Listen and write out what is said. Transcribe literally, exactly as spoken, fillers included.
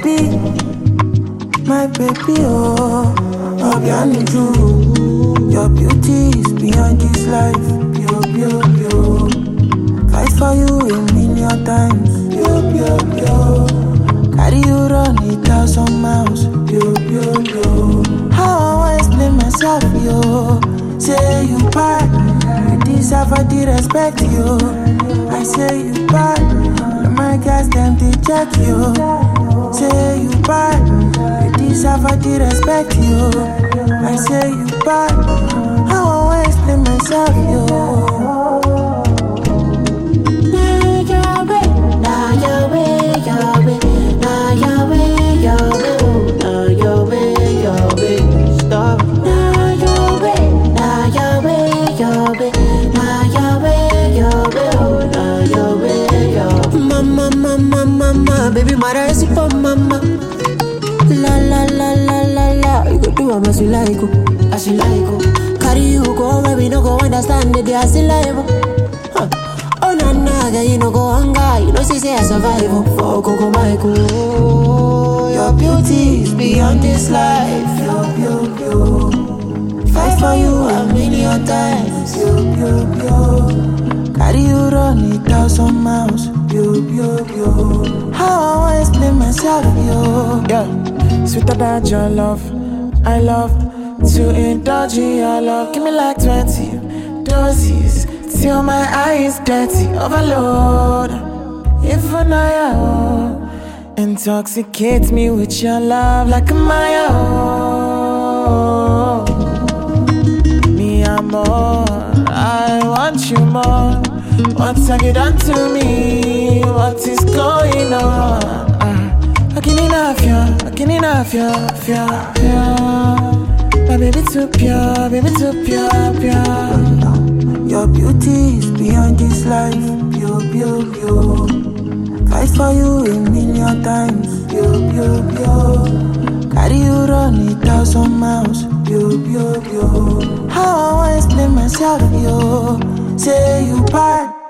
baby, my baby, oh, oh, beyond you. Your beauty is beyond this life, pure, pure, pure. Fight for you a million times, pure, pure, pure. Carry you run a thousand miles, pure, pure, pure. How I explain myself, yo? Say you bad, you deserve all the respect, yo. I say you bad, all my guys them they check you. Say you bad, you deserve all the respect, yo. I say you bad, how I explain myself, yo? Baby, my recipe for mama. La la la la la la. You go do am as you like, oh, as you like, oh. Carry you go where we no go understand it, as you like, huh. Oh na na, girl, you no go hunger. You know she say I survive, oh. For Coco Michael. Your beauty is beyond this life, pure, pure, pure. Fight for you a million times, pure, pure, pure. Carry you run a thousand miles, pure, pure, pure. How I explain myself, yo? Yeah, sweeter than your love. I love to indulge in your love. Give me like twenty doses till my eyes dirty. Overload. If I know you intoxicate me with your love like a Maya. Me, I'm more. I want you more. What have you done to me? What is going on? Uh, I can't enough, yeah. I can't enough, yeah, yeah, yeah. My baby too pure, baby too pure, pure. Your beauty is beyond this life, pure, pure, pure. Fight for you a million times, pure, pure, pure. Carry you run a thousand miles, pure, pure, pure. How I explain myself, yo? Say you bad,